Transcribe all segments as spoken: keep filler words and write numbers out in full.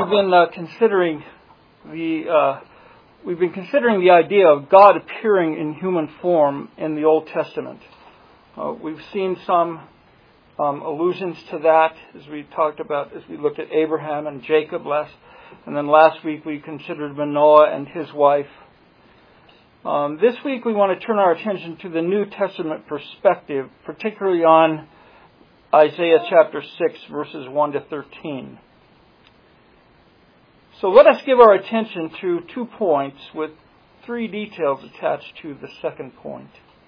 we've been uh, considering the uh, we've been considering the idea of God appearing in human form in the Old Testament. Uh, we've seen some um, allusions to that as we talked about as we looked at Abraham and Jacob last, and then last week we considered Manoah and his wife. Um, this week we want to turn our attention to the New Testament perspective, particularly on Isaiah chapter six, verses one to thirteen. So let us give our attention to two points with three details attached to the second point.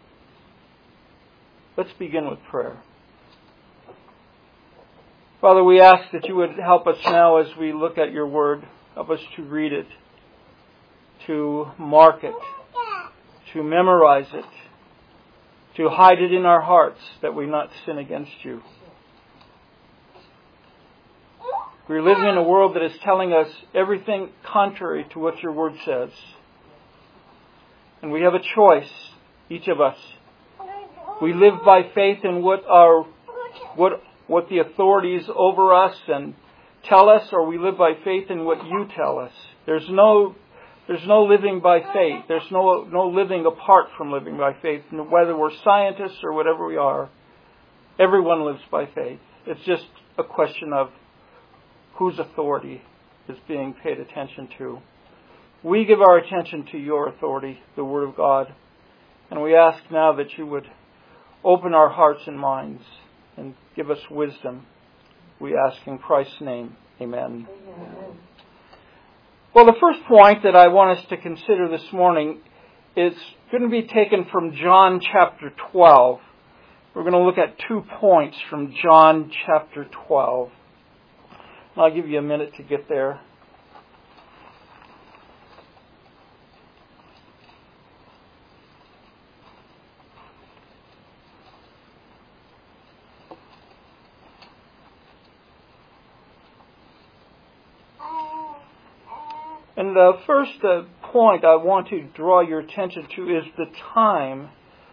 Let's begin with prayer. Father, we ask that you would help us now as we look at your word. Help us to read it, to mark it, to memorize it, to hide it in our hearts that we not sin against you. We're living in a world that is telling us everything contrary to what your word says. And we have a choice, each of us. We live by faith in what our what what the authorities over us and tell us, or we live by faith in what you tell us. There's no there's no living by faith. There's no no living apart from living by faith. Whether we're scientists or whatever we are, everyone lives by faith. It's just a question of whose authority is being paid attention to. We give our attention to your authority, the Word of God. And we ask now that you would open our hearts and minds and give us wisdom. We ask in Christ's name. Amen. Amen. Well, the first point that I want us to consider this morning is going to be taken from John chapter twelve. We're going to look at two points from John chapter twelve. I'll give you a minute to get there. And the first uh, point I want to draw your attention to is the time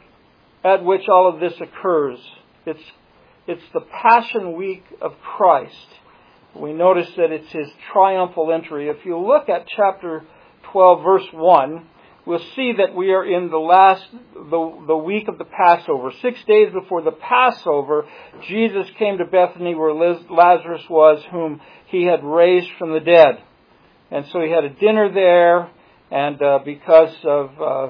at which all of this occurs. It's, it's the Passion Week of Christ. We notice that it's his triumphal entry. If you look at chapter twelve, verse one, we'll see that we are in the last, the, the week of the Passover. Six days before the Passover, Jesus came to Bethany where Lazarus was, whom he had raised from the dead. And so he had a dinner there, and uh, because of uh,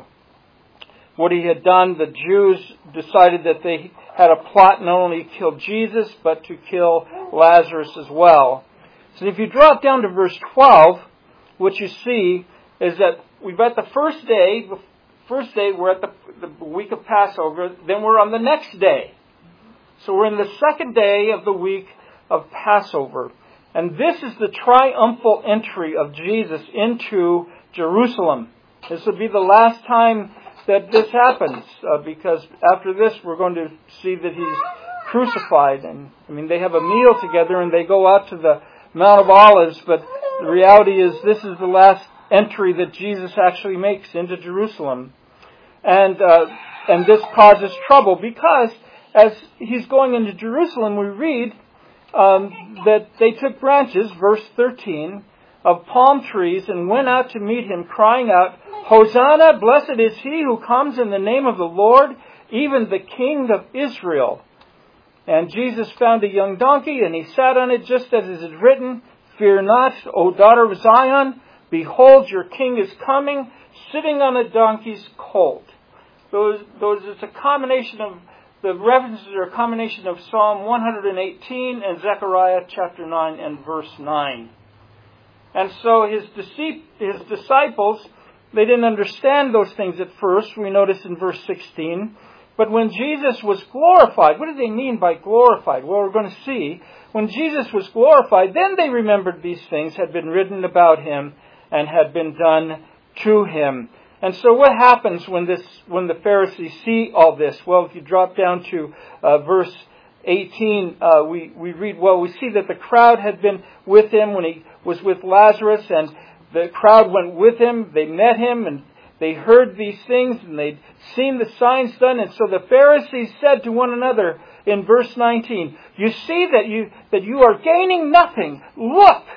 what he had done, the Jews decided that they had a plot not only to kill Jesus, but to kill Lazarus as well. So if you drop down to verse twelve, what you see is that we've at the first day, first day we're at the, the week of Passover, then we're on the next day. So we're in the second day of the week of Passover. And this is the triumphal entry of Jesus into Jerusalem. This will be the last time that this happens, uh, because after this we're going to see that he's crucified. And I mean, they have a meal together and they go out to the Mount of Olives, but the reality is this is the last entry that Jesus actually makes into Jerusalem. And uh, and this causes trouble because as he's going into Jerusalem, we read um, that they took branches, verse thirteen, of palm trees and went out to meet him, crying out, Hosanna, blessed is he who comes in the name of the Lord, even the King of Israel. And Jesus found a young donkey, and he sat on it, just as it is written, Fear not, O daughter of Zion, behold, your king is coming, sitting on a donkey's colt. Those, those, it's a combination of, the references are a combination of Psalm one eighteen and Zechariah chapter nine and verse nine. And so his, his disciples, they didn't understand those things at first. We notice in verse sixteen. But when Jesus was glorified, what do they mean by glorified? Well, we're going to see. When Jesus was glorified, then they remembered these things had been written about him and had been done to him. And so what happens when this, when the Pharisees see all this? Well, if you drop down to uh, verse eighteen, uh, we, we read, well, we see that the crowd had been with him when he was with Lazarus, and the crowd went with him. They met him, and they heard these things, and they'd seen the signs done. And so the Pharisees said to one another in verse nineteen, you see that you that you are gaining nothing. Look,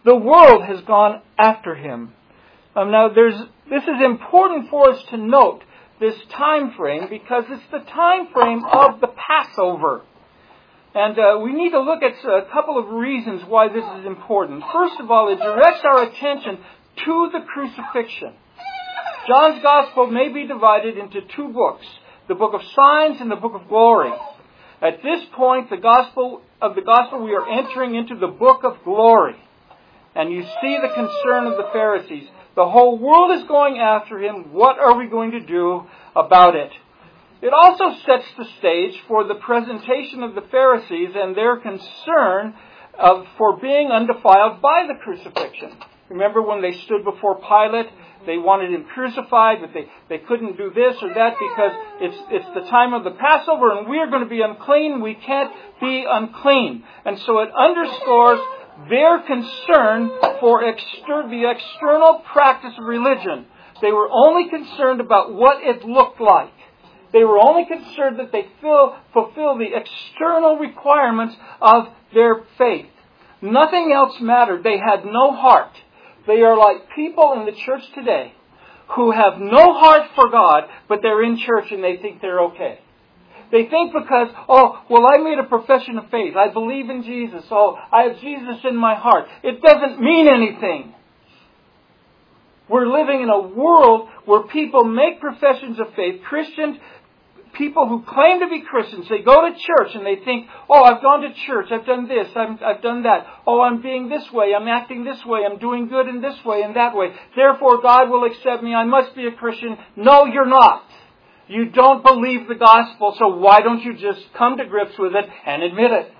The world has gone after him. Um, now, there's this is important for us to note, this time frame, because it's the time frame of the Passover. And uh, we need to look at a couple of reasons why this is important. First of all, it directs our attention to the crucifixion. John's Gospel may be divided into two books, the book of signs and the book of glory. At this point, the gospel of the gospel, we are entering into the book of glory. And you see the concern of the Pharisees. The whole world is going after him. What are we going to do about it? It also sets the stage for the presentation of the Pharisees and their concern of, for being undefiled by the crucifixion. Remember when they stood before Pilate, they wanted him crucified, but they, they couldn't do this or that because it's it's the time of the Passover and we're going to be unclean. We can't be unclean. And so it underscores their concern for exter- the external practice of religion. They were only concerned about what it looked like. They were only concerned that they fill, fulfill the external requirements of their faith. Nothing else mattered. They had no heart. They are like people in the church today who have no heart for God, but they're in church and they think they're okay. They think because, oh, well, I made a profession of faith. I believe in Jesus. Oh, I have Jesus in my heart. It doesn't mean anything. We're living in a world where people make professions of faith. Christians, people who claim to be Christians, they go to church and they think, oh, I've gone to church, I've done this, I've, I've done that. Oh, I'm being this way, I'm acting this way, I'm doing good in this way and that way. Therefore, God will accept me, I must be a Christian. No, you're not. You don't believe the gospel, so why don't you just come to grips with it and admit it?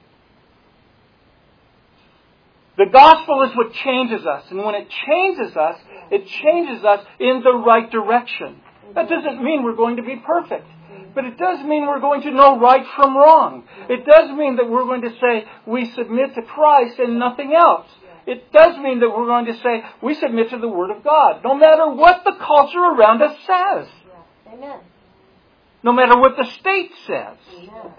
The gospel is what changes us, and when it changes us, it changes us in the right direction. That doesn't mean we're going to be perfect. But it does mean we're going to know right from wrong. It does mean that we're going to say we submit to Christ and nothing else. It does mean that we're going to say we submit to the Word of God, no matter what the culture around us says. Amen. No matter what the state says. Amen.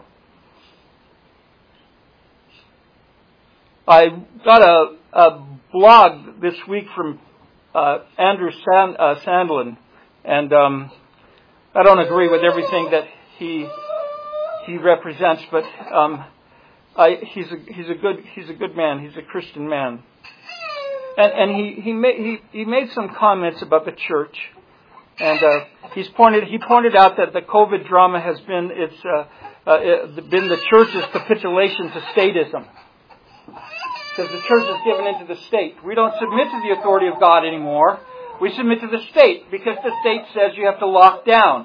I got a, a blog this week from uh, Andrew Sand, uh, Sandlin, and um, I don't agree with everything that he he represents, but um, I, he's a he's a good he's a good man. He's a Christian man, and and he he made he, he made some comments about the church, and uh, he's pointed he pointed out that the COVID drama has been it's uh, uh, been the church's capitulation to statism. Because the church is given into the state. We don't submit to the authority of God anymore. We submit to the state because the state says you have to lock down.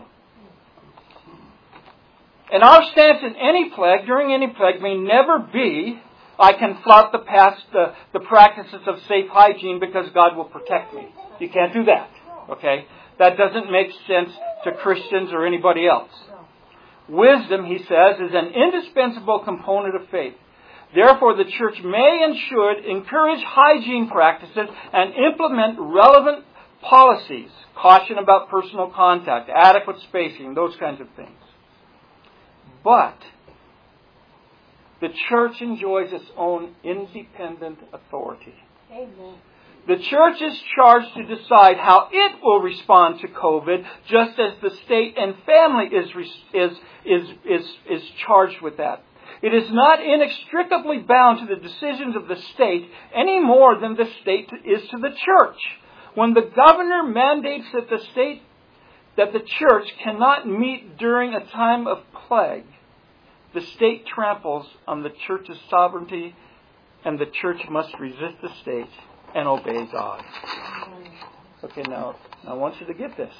And our stance in any plague, during any plague, may never be, I can flout the past, the, the practices of safe hygiene because God will protect me. You can't do that. Okay? That doesn't make sense to Christians or anybody else. Wisdom, he says, is an indispensable component of faith. Therefore, the church may and should encourage hygiene practices and implement relevant policies, caution about personal contact, adequate spacing, those kinds of things. But the church enjoys its own independent authority. Amen. The church is charged to decide how it will respond to COVID, just as the state and family is is is is, is charged with that. It is not inextricably bound to the decisions of the state any more than the state is to the church. When the governor mandates that the state, that the church cannot meet during a time of plague, the state tramples on the church's sovereignty, and the church must resist the state and obey God. Okay, now I want you to get this.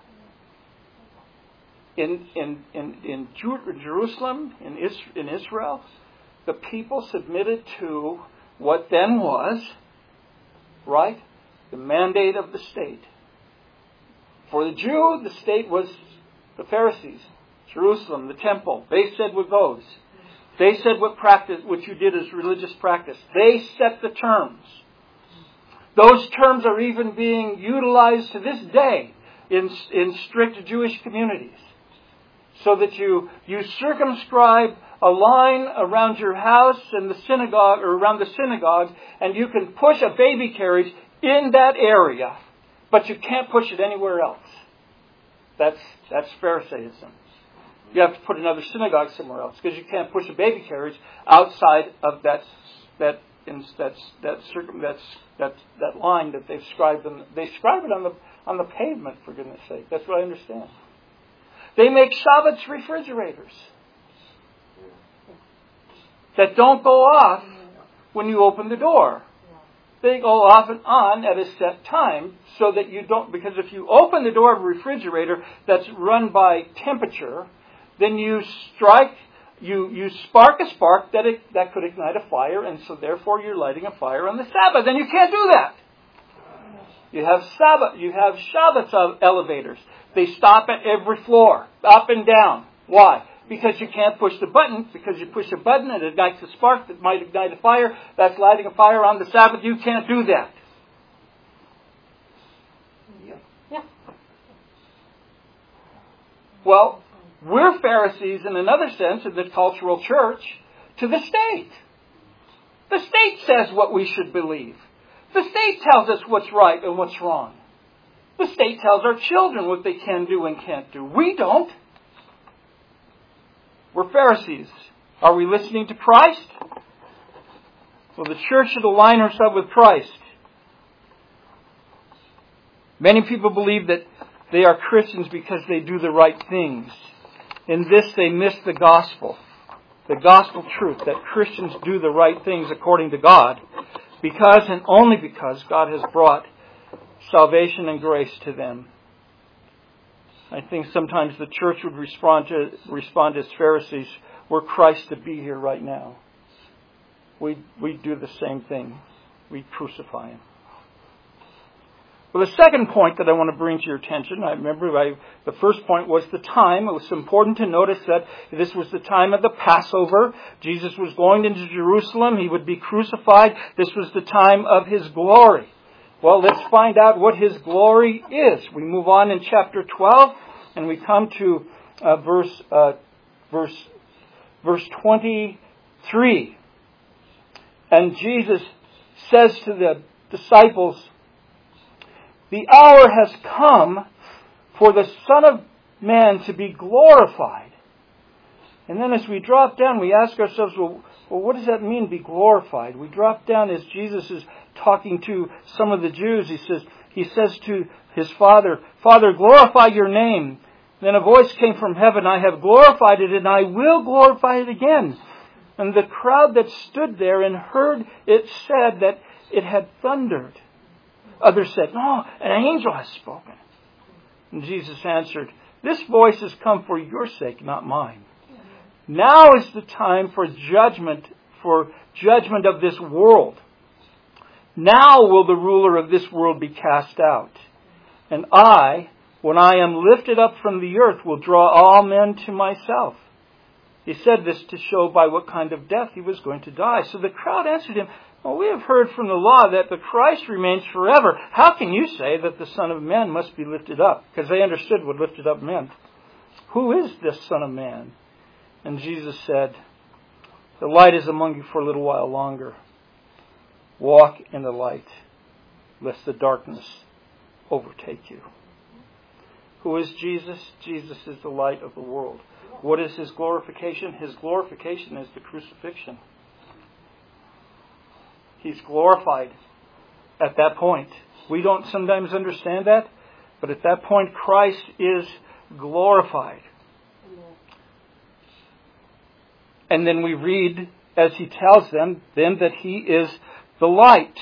In in in in Jerusalem, in in Israel, the people submitted to what then was, right, the mandate of the state. For the Jew, the state was the Pharisees, Jerusalem, the temple. They said what goes. They said what practice, what you did as religious practice. They set the terms. Those terms are even being utilized to this day in in strict Jewish communities. So that you, you circumscribe a line around your house and the synagogue, or around the synagogue, and you can push a baby carriage in that area, but you can't push it anywhere else. That's that's Pharisaism. You have to put another synagogue somewhere else because you can't push a baby carriage outside of that that that that circum that's that that line that they've scribed them. They scribe it on the on the pavement, for goodness sake. That's what I understand. They make Shabbat's refrigerators that don't go off when you open the door. They go off and on at a set time so that you don't, because if you open the door of a refrigerator that's run by temperature, then you strike, you, you spark a spark that it, that could ignite a fire, and so therefore you're lighting a fire on the Sabbath, and you can't do that. You have Sabbath, you have Shabbat elevators. They stop at every floor, up and down. Why? Because you can't push the button, because you push a button and it ignites a spark that might ignite a fire. That's lighting a fire on the Sabbath. You can't do that. Yeah. Yeah. Well, we're Pharisees in another sense in the cultural church to the state. The state says what we should believe. The state tells us what's right and what's wrong. The state tells our children what they can do and can't do. We don't. We're Pharisees. Are we listening to Christ? Well, the church should align herself with Christ. Many people believe that they are Christians because they do the right things. In this, they miss the gospel. The gospel truth that Christians do the right things according to God because and only because God has brought salvation and grace to them. I think sometimes the church would respond to respond as Pharisees, were Christ to be here right now. We we do the same thing. We crucify Him. Well, the second point that I want to bring to your attention, I remember I, the first point was the time. It was important to notice that this was the time of the Passover. Jesus was going into Jerusalem. He would be crucified. This was the time of His glory. Well, let's find out what His glory is. We move on in chapter twelve, and we come to uh, verse uh, verse verse twenty-three. And Jesus says to the disciples, "The hour has come for the Son of Man to be glorified." And then as we drop down, we ask ourselves, well, well, what does that mean, be glorified? We drop down as Jesus is talking to some of the Jews. He says, he says to His Father, "Father, glorify Your name." Then a voice came from heaven, "I have glorified it, and I will glorify it again." And the crowd that stood there and heard it said that it had thundered. Others said, "No, an angel has spoken." And Jesus answered, "This voice has come for your sake, not mine. Now is the time for judgment, for judgment of this world. Now will the ruler of this world be cast out. And I, when I am lifted up from the earth, will draw all men to myself." He said this to show by what kind of death He was going to die. So the crowd answered Him, "Well, we have heard from the law that the Christ remains forever. How can you say that the Son of Man must be lifted up?" Because they understood what lifted up meant. "Who is this Son of Man?" And Jesus said, "The light is among you for a little while longer. Walk in the light, lest the darkness overtake you." Who is Jesus? Jesus is the light of the world. What is His glorification? His glorification is the crucifixion. He's glorified at that point. We don't sometimes understand that, but at that point Christ is glorified. And then we read, as He tells them, then that He is the light.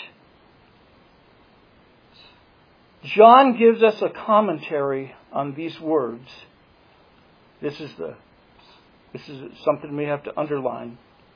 John gives us a commentary on these words. This is the this is something we have to underline.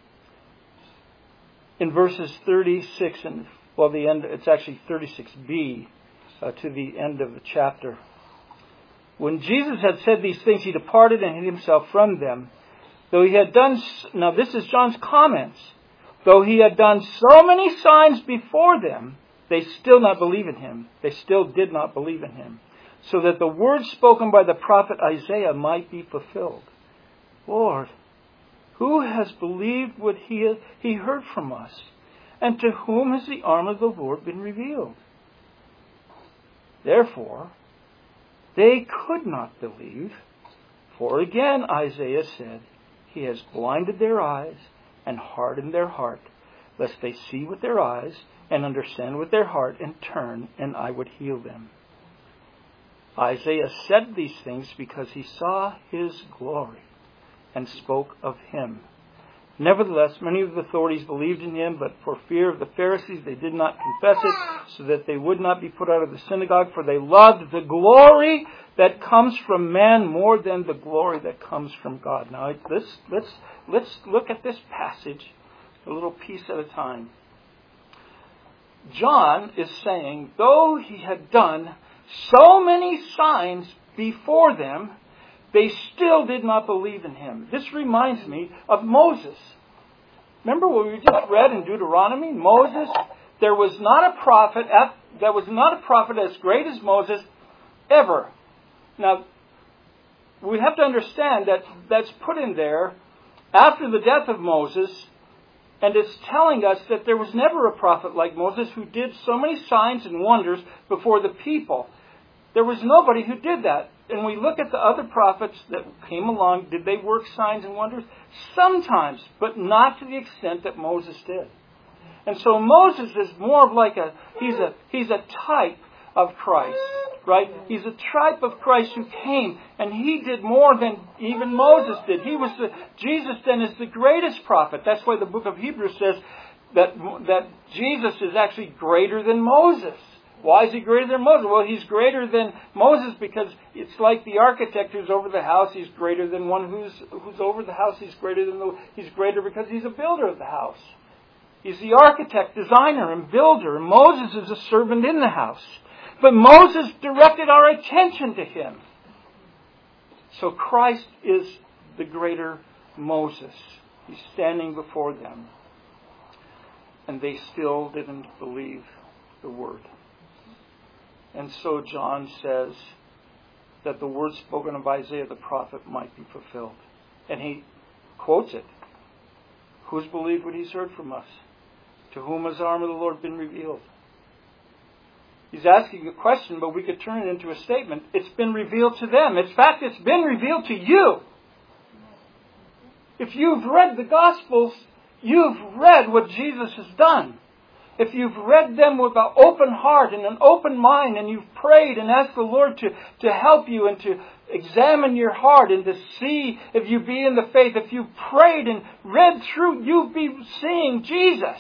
In verses thirty-six and well, the end. It's actually thirty-six b uh, to the end of the chapter. When Jesus had said these things, He departed and hid Himself from them. Though He had done now, this is John's comments. Though He had done so many signs before them, they still not believe in Him. They still did not believe in Him, so that the words spoken by the prophet Isaiah might be fulfilled. Lord, Who has believed what he, he heard from us? And to whom has the arm of the Lord been revealed? Therefore, they could not believe. For again Isaiah said, He has blinded their eyes and hardened their heart, lest they see with their eyes and understand with their heart and turn, and I would heal them. Isaiah said these things because he saw His glory and spoke of Him. Nevertheless, many of the authorities believed in Him, but for fear of the Pharisees they did not confess it, so that they would not be put out of the synagogue, for they loved the glory that comes from man more than the glory that comes from God. Now, let's, let's, let's look at this passage a little piece at a time. John is saying, though he had done so many signs before them, they still did not believe in Him. This reminds me of Moses. Remember what we just read in Deuteronomy? Moses, there was not a prophet, there was not a prophet as great as Moses ever. Now, we have to understand that that's put in there after the death of Moses, and it's telling us that there was never a prophet like Moses who did so many signs and wonders before the people. There was nobody who did that. And we look at the other prophets that came along. Did they work signs and wonders? Sometimes, but not to the extent that Moses did. And so Moses is more of like a, he's a, he's a type of Christ, right? He's a type of Christ who came, and he did more than even Moses did. He was the, Jesus then is the greatest prophet. That's why the book of Hebrews says that, that Jesus is actually greater than Moses. Why is he greater than Moses? Well, he's greater than Moses because it's like the architect who's over the house. He's greater than one who's who's over the house. He's greater than the, he's greater because he's a builder of the house. He's the architect, designer, and builder. And Moses is a servant in the house. But Moses directed our attention to him. So Christ is the greater Moses. He's standing before them. And they still didn't believe the word. And so John says that the word spoken of Isaiah the prophet might be fulfilled. And he quotes it. Who's believed what he's heard from us? To whom has the arm of the Lord been revealed? He's asking a question, but we could turn it into a statement. It's been revealed to them. In fact, it's been revealed to you. If you've read the Gospels, you've read what Jesus has done. If you've read them with an open heart and an open mind, and you've prayed and asked the Lord to, to help you and to examine your heart and to see if you be in the faith, if you've prayed and read through, you'll be seeing Jesus.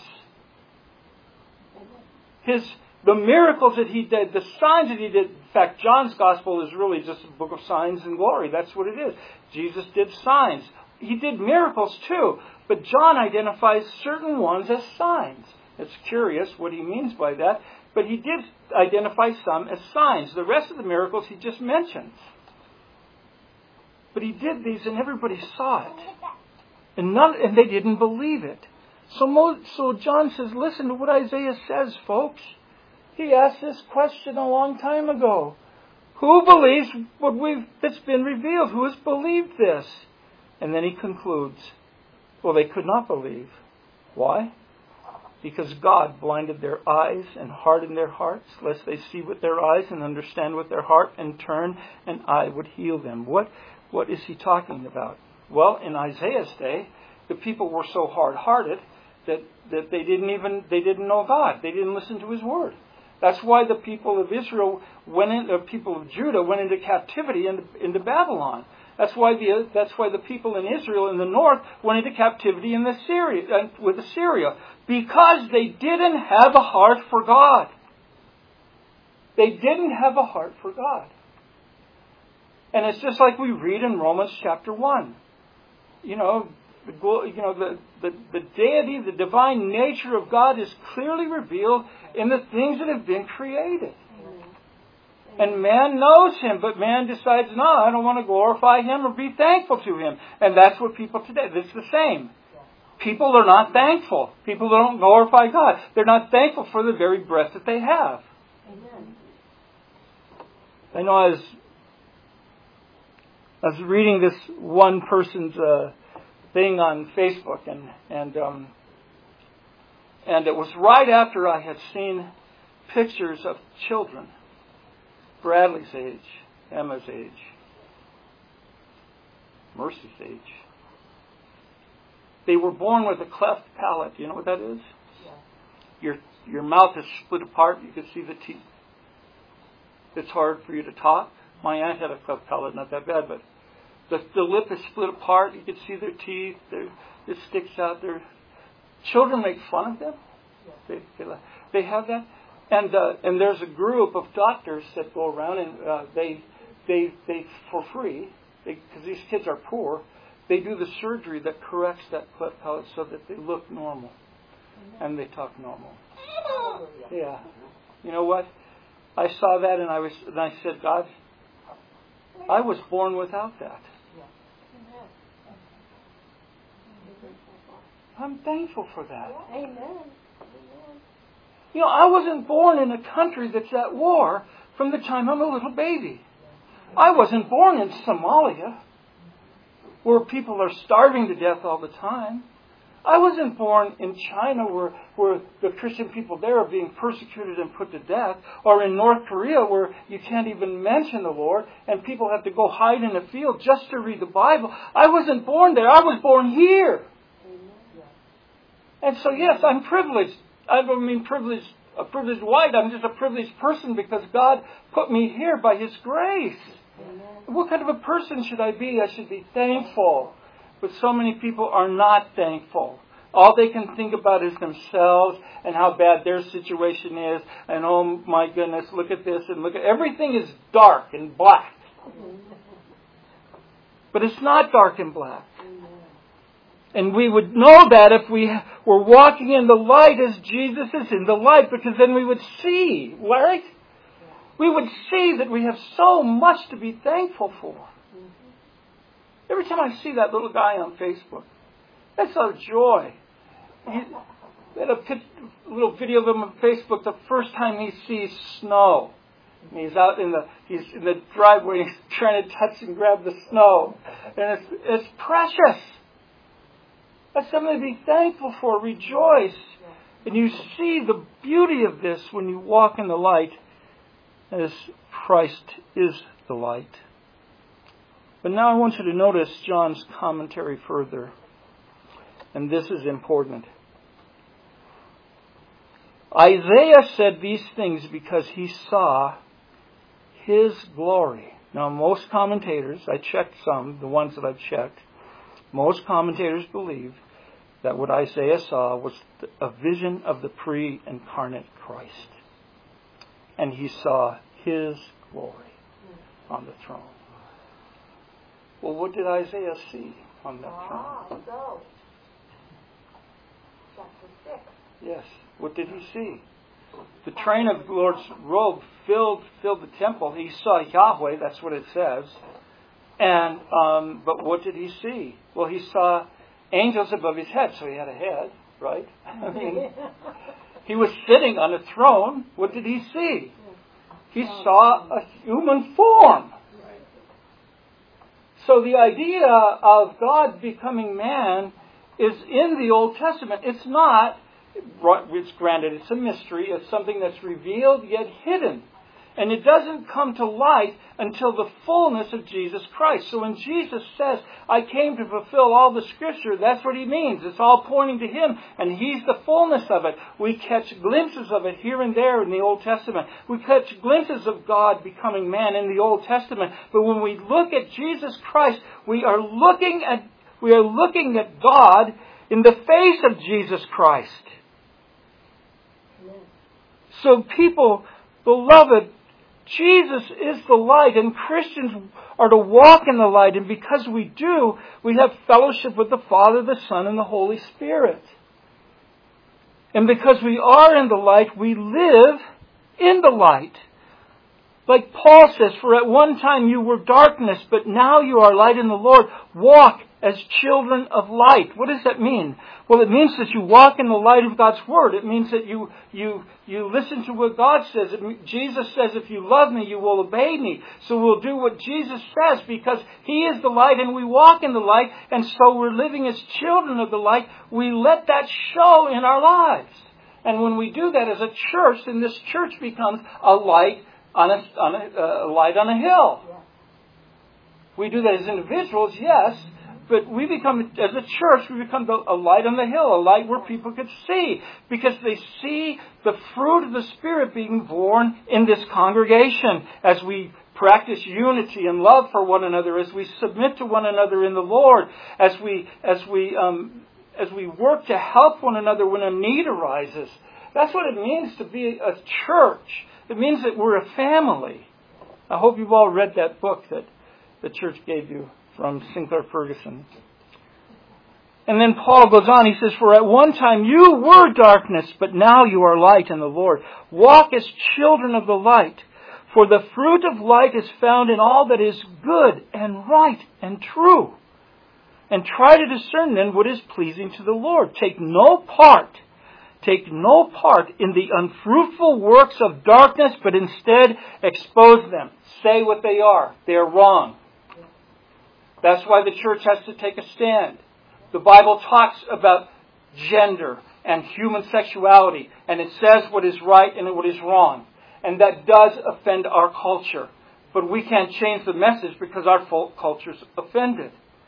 His, the miracles that He did, the signs that He did. In fact, John's Gospel is really just a book of signs and glory. That's what it is. Jesus did signs. He did miracles too. But John identifies certain ones as signs. It's curious what he means by that. But he did identify some as signs. The rest of the miracles he just mentions. But he did these and everybody saw it. And none, and they didn't believe it. So, Mo, so John says, listen to what Isaiah says, folks. He asked this question a long time ago. Who believes what we've, that's been revealed? Who has believed this? And then he concludes, well, they could not believe. Why? Because God blinded their eyes and hardened their hearts, lest they see with their eyes and understand with their heart and turn, and I would heal them. What, what is he talking about? Well, in Isaiah's day, the people were so hard-hearted that, that they didn't even they didn't know God. They didn't listen to His word. That's why the people of Israel went in, the people of Judah went into captivity into, into Babylon. That's why the that's why the people in Israel in the north went into captivity in the Syria with Assyria, because they didn't have a heart for God. They didn't have a heart for God. And it's just like we read in Romans chapter one. You know, the you know the, the, the deity, the divine nature of God is clearly revealed in the things that have been created. And man knows Him, but man decides, no, I don't want to glorify Him or be thankful to Him. And that's what people today, it's the same. People are not thankful. People don't glorify God. They're not thankful for the very breath that they have. Amen. I know I was, I was reading this one person's uh, thing on Facebook, and and um, and it was right after I had seen pictures of children, Bradley's age, Emma's age, Mercy's age. They were born with a cleft palate. You know what that is? Yeah. Your your mouth is split apart. You can see the teeth. It's hard for you to talk. My aunt had a cleft palate, not that bad, but the, the lip is split apart. You can see their teeth. Their, it sticks out. Their children make fun of them. Yeah. They, they they have that, and uh, and there's a group of doctors that go around and uh, they they they for free because these kids are poor. They do the surgery that corrects that cleft palate so that they look normal and they talk normal. Yeah. You know what? I saw that and I was and I said, God, I was born without that. I'm thankful for that. Amen. You know, I wasn't born in a country that's at war from the time I'm a little baby. I wasn't born in Somalia, where people are starving to death all the time. I wasn't born in China where, where the Christian people there are being persecuted and put to death, or in North Korea where you can't even mention the Lord and people have to go hide in a field just to read the Bible. I wasn't born there. I was born here. And so yes, I'm privileged. I don't mean privileged, a privileged white. I'm just a privileged person because God put me here by His grace. Amen. What kind of a person should I be? I should be thankful. But so many people are not thankful. All they can think about is themselves and how bad their situation is. And oh my goodness, look at this and look at everything is dark and black. But it's not dark and black. And we would know that if we were walking in the light as Jesus is in the light, because then we would see, right? We would see that we have so much to be thankful for. Every time I see that little guy on Facebook, that's our joy. He had a picture, little video of him on Facebook the first time he sees snow. And he's out in the he's in the driveway, he's trying to touch and grab the snow. And it's it's precious. That's something to be thankful for, rejoice. And you see the beauty of this when you walk in the light as Christ is the light. But now I want you to notice John's commentary further. And this is important. Isaiah said these things because he saw His glory. Now most commentators, I checked some, the ones that I've checked, most commentators believe that what Isaiah saw was a vision of the pre-incarnate Christ. And he saw His glory on the throne. Well, what did Isaiah see on that Ah, throne? so. Chapter six. Yes. What did he see? The train of the Lord's robe filled filled the temple. He saw Yahweh. That's what it says. And um, but what did he see? Well, he saw angels above his head. So he had a head, right? I mean, he was sitting on a throne. What did he see? He saw a human form. So the idea of God becoming man is in the Old Testament. It's not, it's granted, it's a mystery. It's something that's revealed yet hidden. And it doesn't come to light until the fullness of Jesus Christ. So when Jesus says, I came to fulfill all the Scripture, that's what He means. It's all pointing to Him, and He's the fullness of it. We catch glimpses of it here and there in the Old Testament. We catch glimpses of God becoming man in the Old Testament. But when we look at Jesus Christ, we are looking at, we are looking at God in the face of Jesus Christ. So people, beloved, Jesus is the light, and Christians are to walk in the light. And because we do, we have fellowship with the Father, the Son, and the Holy Spirit. And because we are in the light, we live in the light. Like Paul says, for at one time you were darkness, but now you are light in the Lord. Walk as children of light. What does that mean? Well, it means that you walk in the light of God's Word. It means that you you you listen to what God says. It, Jesus says, if you love me, you will obey me. So we'll do what Jesus says because He is the light and we walk in the light. And so we're living as children of the light. We let that show in our lives. And when we do that as a church, then this church becomes a light on a, on a, a light on a hill. We do that as individuals, yes, but we become, as a church, we become a light on the hill, a light where people could see, because they see the fruit of the Spirit being born in this congregation as we practice unity and love for one another, as we submit to one another in the Lord, as we as we um, as we work to help one another when a need arises. That's what it means to be a church. It means that we're a family. I hope you've all read that book that the church gave you from Sinclair Ferguson. And then Paul goes on, he says, for at one time you were darkness, but now you are light in the Lord. Walk as children of the light, for the fruit of light is found in all that is good and right and true. And try to discern then what is pleasing to the Lord. Take no part, take no part in the unfruitful works of darkness, but instead expose them. Say what they are. They are wrong. That's why the church has to take a stand. The Bible talks about gender and human sexuality, and it says what is right and what is wrong. And that does offend our culture. But we can't change the message because our culture's offended.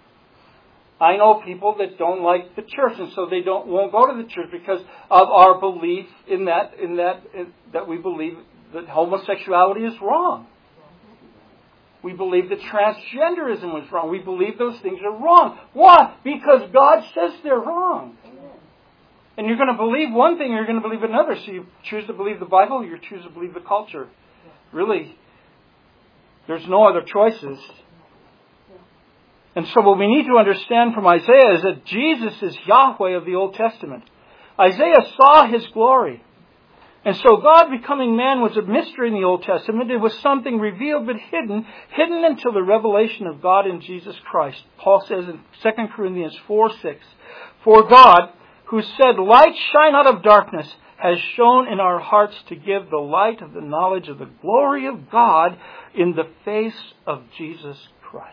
I know people that don't like the church, and so they don't won't go to the church because of our belief in that in that in, that we believe that homosexuality is wrong. We believe that transgenderism was wrong. We believe those things are wrong. Why? Because God says they're wrong. And you're going to believe one thing or you're going to believe another. So you choose to believe the Bible or you choose to believe the culture. Really, there's no other choices. And so what we need to understand from Isaiah is that Jesus is Yahweh of the Old Testament. Isaiah saw His glory. And so God becoming man was a mystery in the Old Testament. It was something revealed but hidden, hidden until the revelation of God in Jesus Christ. Paul says in Second Corinthians four six, for God, who said, light shine out of darkness, has shone in our hearts to give the light of the knowledge of the glory of God in the face of Jesus Christ.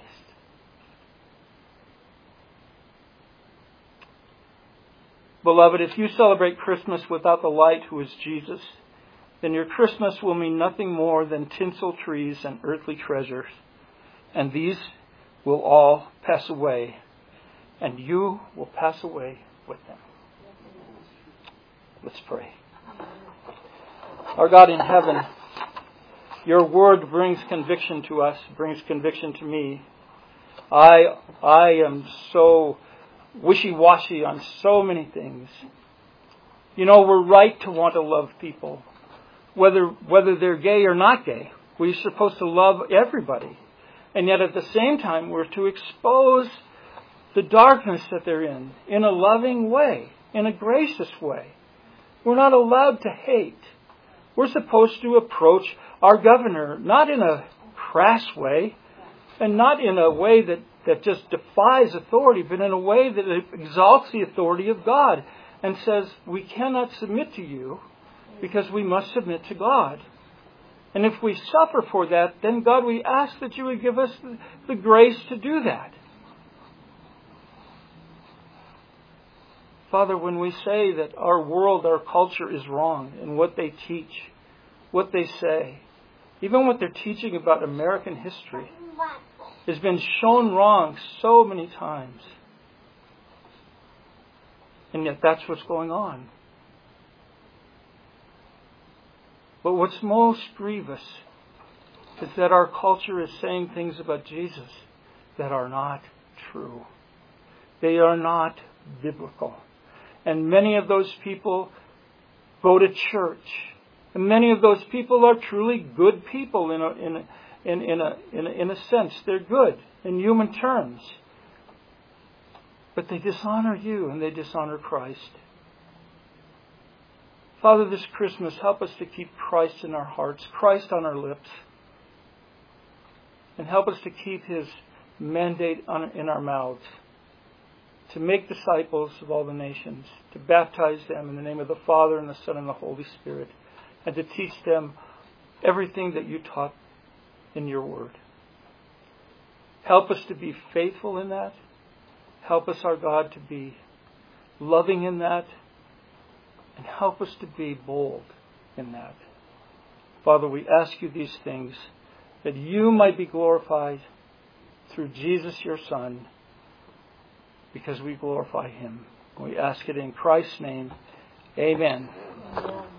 Beloved, if you celebrate Christmas without the light who is Jesus, then your Christmas will mean nothing more than tinsel trees and earthly treasures. And these will all pass away. And you will pass away with them. Let's pray. Our God in heaven, your word brings conviction to us, brings conviction to me. I, I am so wishy-washy on so many things. You know, we're right to want to love people, whether whether they're gay or not gay. We're supposed to love everybody. And yet at the same time, we're to expose the darkness that they're in, in a loving way, in a gracious way. We're not allowed to hate. We're supposed to approach our governor not in a crass way, and not in a way that that just defies authority, but in a way that exalts the authority of God and says, we cannot submit to you because we must submit to God. And if we suffer for that, then God, we ask that you would give us the grace to do that. Father, when we say that our world, our culture is wrong in what they teach, what they say, even what they're teaching about American history, has been shown wrong so many times. And yet that's what's going on. But what's most grievous is that our culture is saying things about Jesus that are not true. They are not biblical. And many of those people go to church. And many of those people are truly good people in a, in a In, in, a, in, a, in a sense. They're good in human terms. But they dishonor you and they dishonor Christ. Father, this Christmas, help us to keep Christ in our hearts, Christ on our lips. And help us to keep His mandate on, in our mouths. to make disciples of all the nations, to baptize them in the name of the Father and the Son and the Holy Spirit, and to teach them everything that you taught in your word. Help us to be faithful in that. Help us, our God, to be loving in that. And help us to be bold in that. Father, we ask you these things that you might be glorified through Jesus, your Son, because we glorify him. We ask it in Christ's name. Amen. Amen.